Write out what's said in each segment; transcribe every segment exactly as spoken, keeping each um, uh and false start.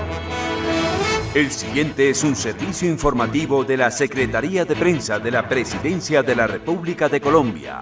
El siguiente es un servicio informativo de la Secretaría de Prensa de la Presidencia de la República de Colombia.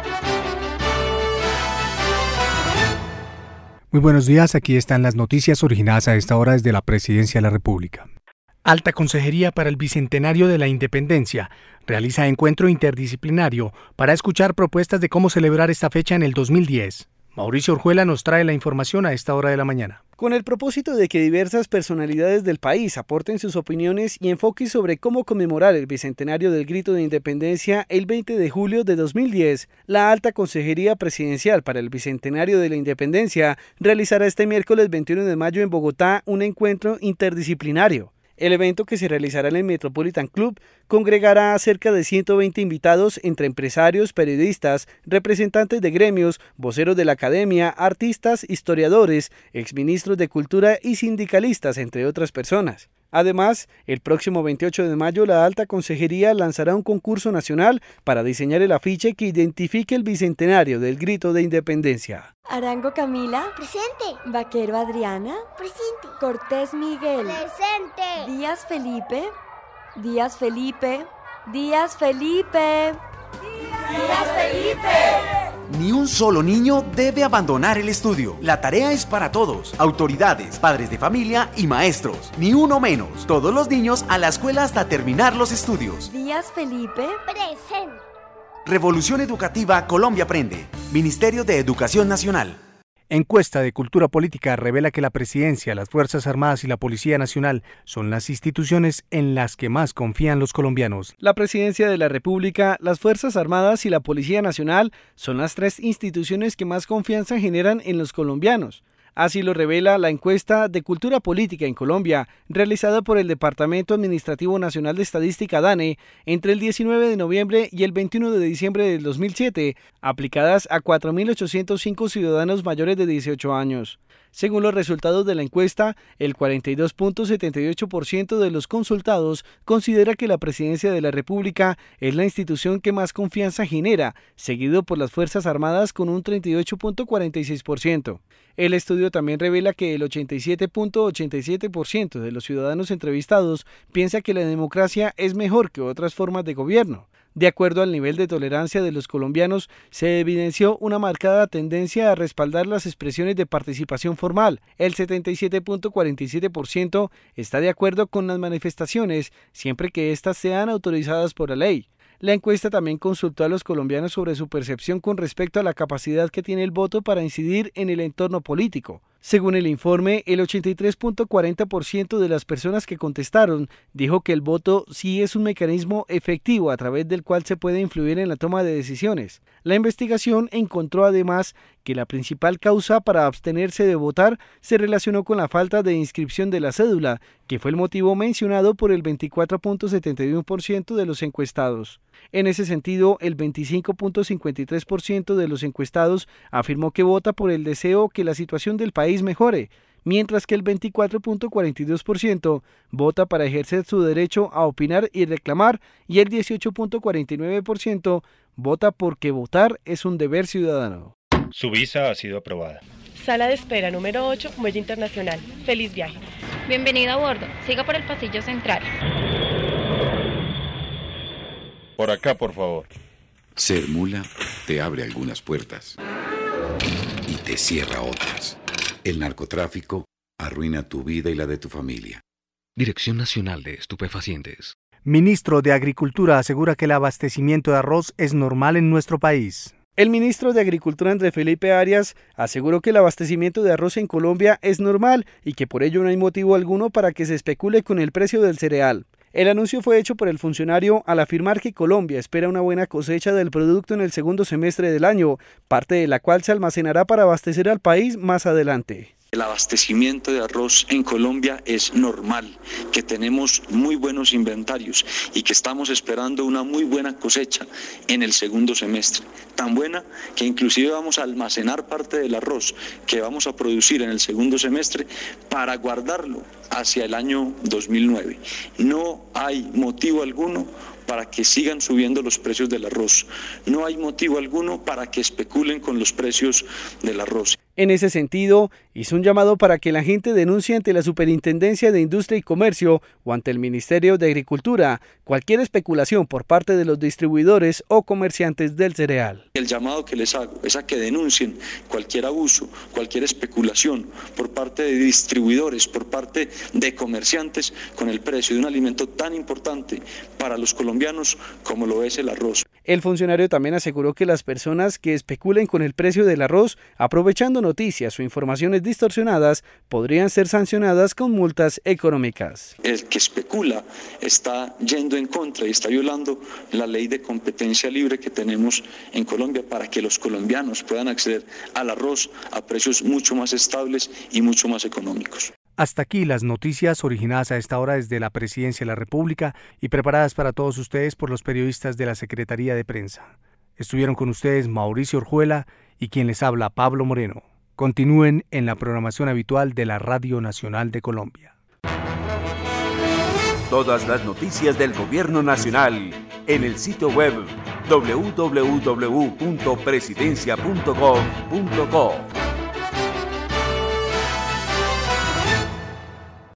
Muy buenos días, aquí están las noticias originadas a esta hora desde la Presidencia de la República. Alta Consejería para el Bicentenario de la Independencia realiza encuentro interdisciplinario para escuchar propuestas de cómo celebrar esta fecha en el dos mil diez. Mauricio Orjuela nos trae la información a esta hora de la mañana. Con el propósito de que diversas personalidades del país aporten sus opiniones y enfoques sobre cómo conmemorar el Bicentenario del Grito de Independencia el veinte de julio de dos mil diez, la Alta Consejería Presidencial para el Bicentenario de la Independencia realizará este miércoles veintiuno de mayo en Bogotá un encuentro interdisciplinario. El evento, que se realizará en el Metropolitan Club, congregará a cerca de ciento veinte invitados entre empresarios, periodistas, representantes de gremios, voceros de la academia, artistas, historiadores, exministros de Cultura y sindicalistas, entre otras personas. Además, el próximo veintiocho de mayo la Alta Consejería lanzará un concurso nacional para diseñar el afiche que identifique el Bicentenario del Grito de Independencia. Arango Camila. Presente. Vaquero Adriana. Presente. Cortés Miguel. Presente. Díaz Felipe. Díaz Felipe. Díaz Felipe. Díaz Felipe. Ni un solo niño debe abandonar el estudio. La tarea es para todos, autoridades, padres de familia y maestros. Ni uno menos. Todos los niños a la escuela hasta terminar los estudios. Díaz Felipe. Presente. Revolución Educativa Colombia Aprende. Ministerio de Educación Nacional. Encuesta de Cultura Política revela que la Presidencia, las Fuerzas Armadas y la Policía Nacional son las instituciones en las que más confían los colombianos. La Presidencia de la República, las Fuerzas Armadas y la Policía Nacional son las tres instituciones que más confianza generan en los colombianos. Así lo revela la encuesta de Cultura Política en Colombia, realizada por el Departamento Administrativo Nacional de Estadística DANE entre el diecinueve de noviembre y el veintiuno de diciembre del dos mil siete, aplicadas a cuatro mil ochocientos cinco ciudadanos mayores de dieciocho años. Según los resultados de la encuesta, el cuarenta y dos punto setenta y ocho por ciento de los consultados considera que la Presidencia de la República es la institución que más confianza genera, seguido por las Fuerzas Armadas con un treinta y ocho punto cuarenta y seis por ciento. El estudio también revela que el ochenta y siete punto ochenta y siete por ciento de los ciudadanos entrevistados piensa que la democracia es mejor que otras formas de gobierno. De acuerdo al nivel de tolerancia de los colombianos, se evidenció una marcada tendencia a respaldar las expresiones de participación formal. El setenta y siete punto cuarenta y siete por ciento está de acuerdo con las manifestaciones, siempre que éstas sean autorizadas por la ley. La encuesta también consultó a los colombianos sobre su percepción con respecto a la capacidad que tiene el voto para incidir en el entorno político. Según el informe, el ochenta y tres punto cuarenta por ciento de las personas que contestaron dijo que el voto sí es un mecanismo efectivo a través del cual se puede influir en la toma de decisiones. La investigación encontró además que la principal causa para abstenerse de votar se relacionó con la falta de inscripción de la cédula, que fue el motivo mencionado por el veinticuatro punto setenta y uno por ciento de los encuestados. En ese sentido, el veinticinco punto cincuenta y tres por ciento de los encuestados afirmó que vota por el deseo que la situación del país mejore, mientras que el veinticuatro punto cuarenta y dos por ciento vota para ejercer su derecho a opinar y reclamar, y el dieciocho punto cuarenta y nueve por ciento vota porque votar es un deber ciudadano. Su visa ha sido aprobada. Sala de espera número ocho, Muelle Internacional. Feliz viaje. Bienvenido a bordo. Siga por el pasillo central. Por acá, por favor. Ser mula te abre algunas puertas y te cierra otras. El narcotráfico arruina tu vida y la de tu familia. Dirección Nacional de Estupefacientes. Ministro de Agricultura asegura que el abastecimiento de arroz es normal en nuestro país. El ministro de Agricultura, Andrés Felipe Arias, aseguró que el abastecimiento de arroz en Colombia es normal y que por ello no hay motivo alguno para que se especule con el precio del cereal. El anuncio fue hecho por el funcionario al afirmar que Colombia espera una buena cosecha del producto en el segundo semestre del año, parte de la cual se almacenará para abastecer al país más adelante. El abastecimiento de arroz en Colombia es normal, que tenemos muy buenos inventarios y que estamos esperando una muy buena cosecha en el segundo semestre. Tan buena que inclusive vamos a almacenar parte del arroz que vamos a producir en el segundo semestre para guardarlo hacia el año dos mil nueve. No hay motivo alguno para que sigan subiendo los precios del arroz. No hay motivo alguno para que especulen con los precios del arroz. En ese sentido, hizo un llamado para que la gente denuncie ante la Superintendencia de Industria y Comercio o ante el Ministerio de Agricultura cualquier especulación por parte de los distribuidores o comerciantes del cereal. El llamado que les hago es a que denuncien cualquier abuso, cualquier especulación por parte de distribuidores, por parte de comerciantes con el precio de un alimento tan importante para los colombianos como lo es el arroz. El funcionario también aseguró que las personas que especulen con el precio del arroz, aprovechando noticias o informaciones distorsionadas, podrían ser sancionadas con multas económicas. El que especula está yendo en contra y está violando la ley de competencia libre que tenemos en Colombia para que los colombianos puedan acceder al arroz a precios mucho más estables y mucho más económicos. Hasta aquí las noticias originadas a esta hora desde la Presidencia de la República y preparadas para todos ustedes por los periodistas de la Secretaría de Prensa. Estuvieron con ustedes Mauricio Orjuela y quien les habla, Pablo Moreno. Continúen en la programación habitual de la Radio Nacional de Colombia. Todas las noticias del Gobierno Nacional en el sitio web doble u doble u doble u punto presidencia punto gov punto co.